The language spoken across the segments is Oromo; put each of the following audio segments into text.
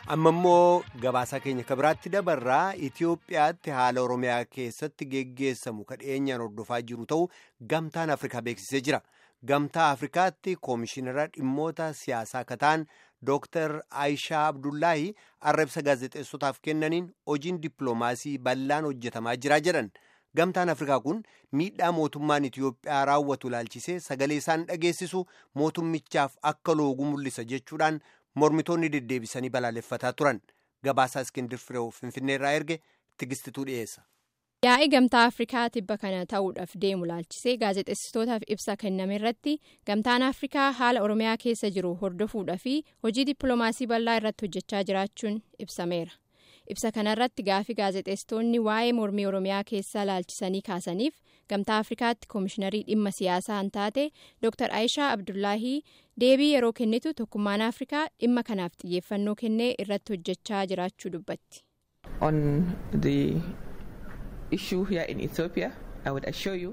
Amma immoo gabaasaa keenya kabiraatti dabarraa Itiyoophiyaatti haala Oromiyaa keessatti geggeessamu kadheenyaan hordofaa jiru ta'uu gamtaan Afrikaa beeksisee jira. Gamtaa Afrikaatti koomishinara dhimmoota siyaasaa kataan Dr. Aishaa Abdullaahi arrabsa gaazexeessotaaf kennaniin hojiin dippiloomaasii bal'aan hojjetamaa jira jedhan. Gamtaan Afrikaa kun miidhaa mootummaan Itiyoophiyaa raawwatu ilaalchisee sagalee isaan dhageessisu mootummichaaf akka loogu mul'isa jechuudhaan mormitoonni deddeebisanii balaaleffataa turan. Gabaasaa Iskindir Fireew Finfinneerraa erge Tigistituu dhiyeessa. Yaa'ii gamtaa Afrikaa tibba kana ta'uudhaaf deemu ilaalchisee gaazexeessitootaaf ibsa kenname irratti gamtaan Afrikaa haala Oromiyaa keessa jiru hordofuudhaa fi hojii dippiloomaasii bal'aa irratti hojjechaa jiraachuun ibsameera. Ibsa kanarratti gaafii gaazexeessitoonni waa'ee mormii Oromiyaa keessaa ilaalchisanii kaasaniif gamtaa Afrikaatti koomishinarii dhimma siyaasaa kan taate Dr. Aishaa Abdullaahii deebii yeroo kennitu tokkummaan Afrikaa dhimma kanaaf xiyyeeffannoo kennee irratti hojjechaa jiraachuu dubbatti. On the issue here in Ethiopia, I would assure you.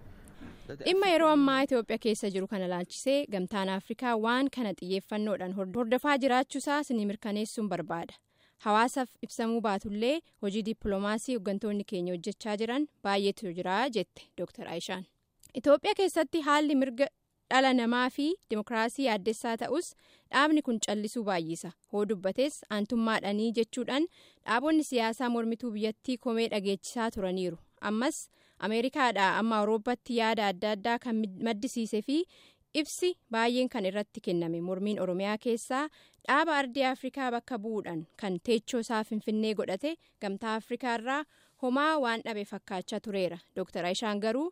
Dhimma yeroo ammaa Itoophiyaa keessa jiru kana ilaalchisee gamtaan Afrikaa waan kana xiyyeeffannoodhaan hordofaa jiraachuusaa isin mirkaneessuun barbaada. Hawaasaaf ibsamuu baatullee hojii dippiloomaasii hooggantoonni keenya hojjechaa jiran baay'eetu jira jette Dr. Aishaan. Itoophiyaa keessatti haalli mirga dhala namaa fi dimokiraasii yaaddessaa ta'us dhaabni kun callisuu baay'isa. Hoo dubbates aantummaadhanii jechuudhaan dhaabonni siyaasaa mormituu biyyattii komee dhageechisaa turaniiru. Ammas Ameerikaadhaa amma Awurooppaatti yaada adda addaa kan maddisiisee fi ibsi baay'een kan irratti kenname mormiin Oromiyaa keessaa dhaaba ardii Afrikaa bakka bu'uudhaan kan teechoo isaa Finfinnee godhate gamtaa Afrikaa irraa homaa waan dhabe fakkaachaa tureera. Dr. Aishaan garuu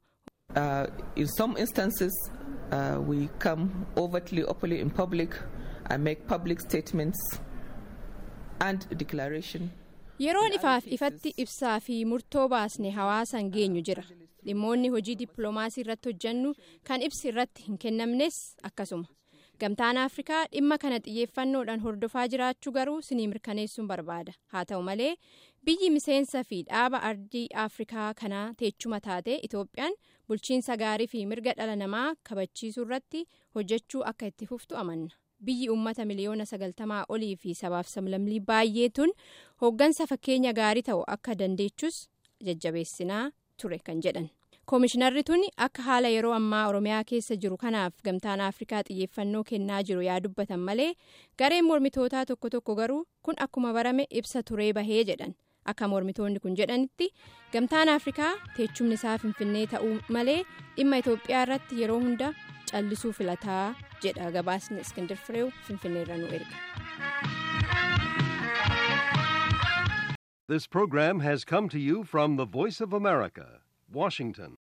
in some instances we come overtly openly in public and make public statements and declaration. Yeroon ifaaf ifatti ibsaa fi murtoo baasne hawaasan geenyu jira. Dhimmoonni hojii dippiloomaasii irratti hojjennu kan ibsi irratti hin kennamnes akkasuma. Gamtaan Afrikaa dhimma kana xiyyeeffannoodhaan hordofaa jiraachuu garuu sinii mirkaneessuun barbaada. Haa ta'u malee biyyi miseensa fi dhaaba ardii Afrikaa kanaa teechuma taate Itoophiyaan bulchiinsa gaarii fi mirga dhala namaa kabachiisuu irratti hojjechuu akka itti fuftu amanna. Biyyi uummata miliyoona 90 olii fi sabaaf sablammii baay'eetuun hooggansa fakkeenya gaarii ta'u akka dandeechus jajjabeessinaa ture kan jedhan. Koomishinarri tuni akka haala yeroo ammaa Oromiyaa keessa jiru kanaaf gamtaan Afrikaa xiyyeeffannoo kennaa jiru yaa dubbatan malee gareen mormitootaa tokko tokko garuu kun akkuma barame ibsa turee bahee jedhan. Akka mormitoonni kun jedhanitti gamtaan Afrikaa teechumni isaa Finfinnee ta'uu malee dhimma Itoophiyaa irratti yeroo hunda callisuu filataa jedha gabaasni Iskindir Fireew Finfinneerraa nu erge. This program has come to you from the Voice of America, Washington.